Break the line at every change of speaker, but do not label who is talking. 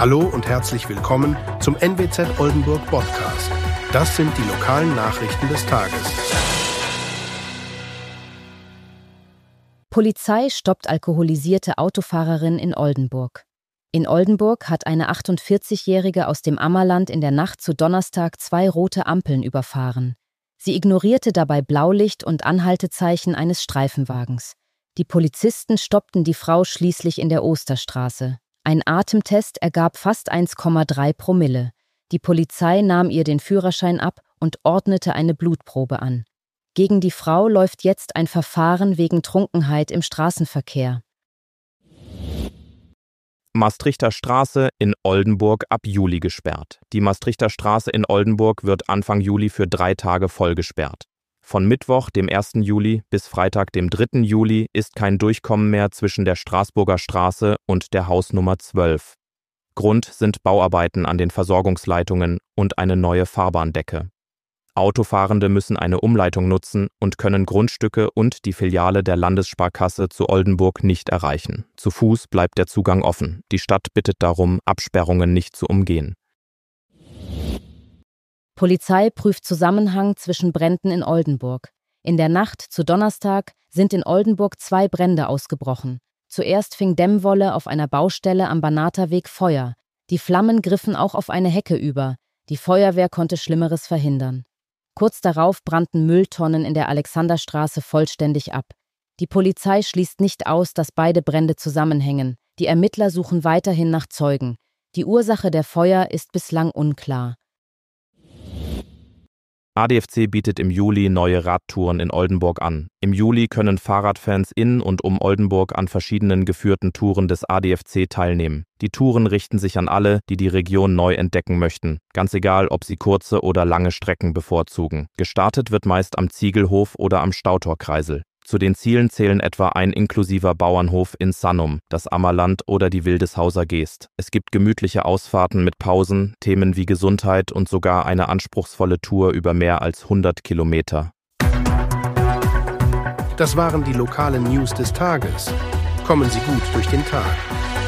Hallo und herzlich willkommen zum NWZ Oldenburg Podcast. Das sind die lokalen Nachrichten des Tages.
Polizei stoppt alkoholisierte Autofahrerin in Oldenburg. In Oldenburg hat eine 48-Jährige aus dem Ammerland in der Nacht zu Donnerstag 2 rote Ampeln überfahren. Sie ignorierte dabei Blaulicht und Anhaltezeichen eines Streifenwagens. Die Polizisten stoppten die Frau schließlich in der Osterstraße. Ein Atemtest ergab fast 1,3 Promille. Die Polizei nahm ihr den Führerschein ab und ordnete eine Blutprobe an. Gegen die Frau läuft jetzt ein Verfahren wegen Trunkenheit im Straßenverkehr.
Maastrichter Straße in Oldenburg ab Juli gesperrt. Die Maastrichter Straße in Oldenburg wird Anfang Juli für 3 Tage voll gesperrt. Von Mittwoch, dem 1. Juli, bis Freitag, dem 3. Juli, ist kein Durchkommen mehr zwischen der Straßburger Straße und der Hausnummer 12. Grund sind Bauarbeiten an den Versorgungsleitungen und eine neue Fahrbahndecke. Autofahrende müssen eine Umleitung nutzen und können Grundstücke und die Filiale der Landessparkasse zu Oldenburg nicht erreichen. Zu Fuß bleibt der Zugang offen. Die Stadt bittet darum, Absperrungen nicht zu umgehen.
Polizei prüft Zusammenhang zwischen Bränden in Oldenburg. In der Nacht zu Donnerstag sind in Oldenburg 2 Brände ausgebrochen. Zuerst fing Dämmwolle auf einer Baustelle am Banaterweg Feuer. Die Flammen griffen auch auf eine Hecke über. Die Feuerwehr konnte Schlimmeres verhindern. Kurz darauf brannten Mülltonnen in der Alexanderstraße vollständig ab. Die Polizei schließt nicht aus, dass beide Brände zusammenhängen. Die Ermittler suchen weiterhin nach Zeugen. Die Ursache der Feuer ist bislang unklar.
ADFC bietet im Juli neue Radtouren in Oldenburg an. Im Juli können Fahrradfans in und um Oldenburg an verschiedenen geführten Touren des ADFC teilnehmen. Die Touren richten sich an alle, die die Region neu entdecken möchten. Ganz egal, ob sie kurze oder lange Strecken bevorzugen. Gestartet wird meist am Ziegelhof oder am Stautorkreisel. Zu den Zielen zählen etwa ein inklusiver Bauernhof in Sannum, das Ammerland oder die Wildeshauser Geest. Es gibt gemütliche Ausfahrten mit Pausen, Themen wie Gesundheit und sogar eine anspruchsvolle Tour über mehr als 100 Kilometer.
Das waren die lokalen News des Tages. Kommen Sie gut durch den Tag.